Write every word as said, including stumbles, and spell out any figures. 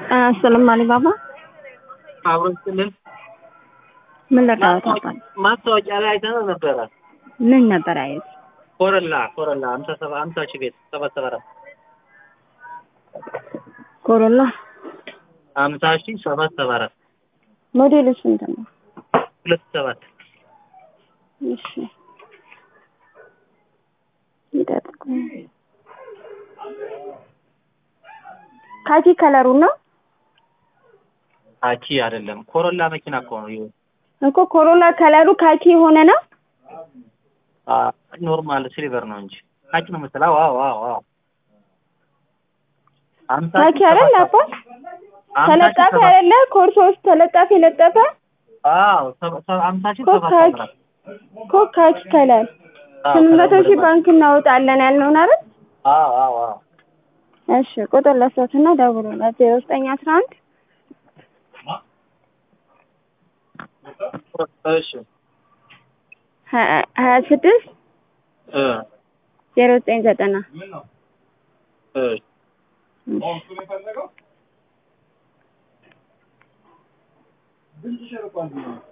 السلام عليكم بابا. አብሮን ስንል ምን ለካውታ ማስታወቂያ ላይ አይተን ነበር። ምን ነበር አይት? ኮረላ ኮረላ ሃምሳ ሰባት ሃምሳ ሺህ ቤት ሰባት ሰባ አራት ኮረላ ሃምሳ ሺህ ሰባት ሰባ አራት ሞዴሉ ስንት ነው? ሁለት ሰባት እሺ ይደርኩ ካኪ ከለሩ ነው? ካኪ አይደለም ኮሮላ መኪና እኮ ነው ይሄ እኮ ኮሮላ ከለሩ ካኪ ሆነ ነው? አ ኖርማል ሲልቨር ነው እንጂ ካኪ ነው መሰለህ? ዋው ዋው ዋው ሃምሳ ካኪ አይደል አባ? ተለጣፊ አይደለ? ኮርሶ ውስጥ ተለጣፊ ለጠፈ? አዎ ሃምሳ ሺህ ሰባት ሰባ አራት ኮ ካኪ ከለር ስምንት መቶ ሺህ ባንክ እናወጣለን ያልነው አይደል? አዎ አዎ አዎ እሺ ቁጥር ለሰትና ደውሉለት ዜሮ ዘጠኝ አስራ አንድ እሺ ሀያ ስድስት እ ዜሮ ዘጠኝ ዘጠና እ ምን